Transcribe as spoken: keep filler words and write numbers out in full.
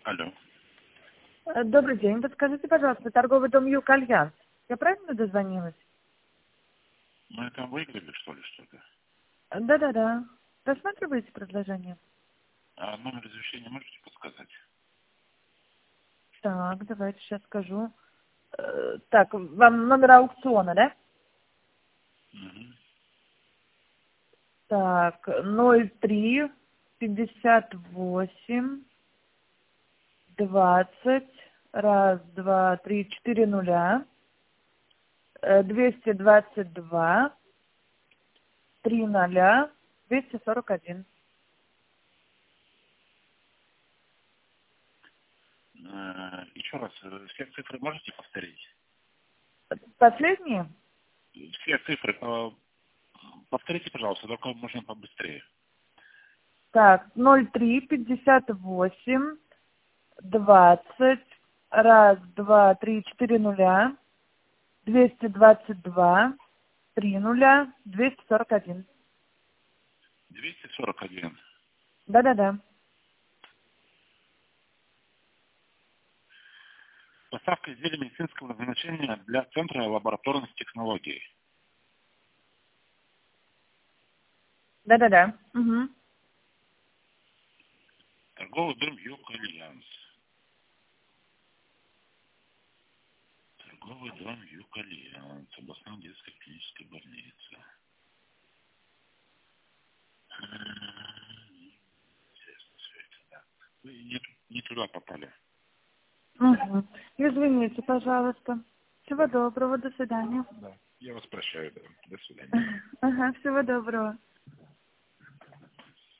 Алло. Э, Добрый день. Подскажите, пожалуйста, торговый дом Юг Альянс. Я правильно дозвонилась? Ну, это выиграли, что ли, что-то? Э, Да-да-да. Рассматриваете предложение? А номер разрешения можете подсказать? Так, давайте сейчас скажу. Э, Так, вам номер аукциона, да? Угу. Так, ноль три пятьдесят восемь двадцать раз, два, три, четыре нуля, э, двести двадцать два, три ноля, двести сорок один. Э, еще раз, э, все цифры можете повторить? Последние? Все цифры э, повторите, пожалуйста, только можно побыстрее. Так, ноль три пятьдесят восемь двадцать раз, два, три, четыре нуля, двести двадцать два, три нуля, двести сорок один. двести сорок один. Да-да-да. Поставка изделий медицинского назначения для Центра лабораторных технологий. Да-да-да. Угу. Торговый дом Юг Альянс. Торговый дом Юг Альянс. Областная детская клиническая больница. М, Интересно все это, да. Вы не, не туда попали. Угу. Извините, пожалуйста. Всего доброго, до свидания. Да. Я вас прощаю, да. До свидания. Ага, всего доброго.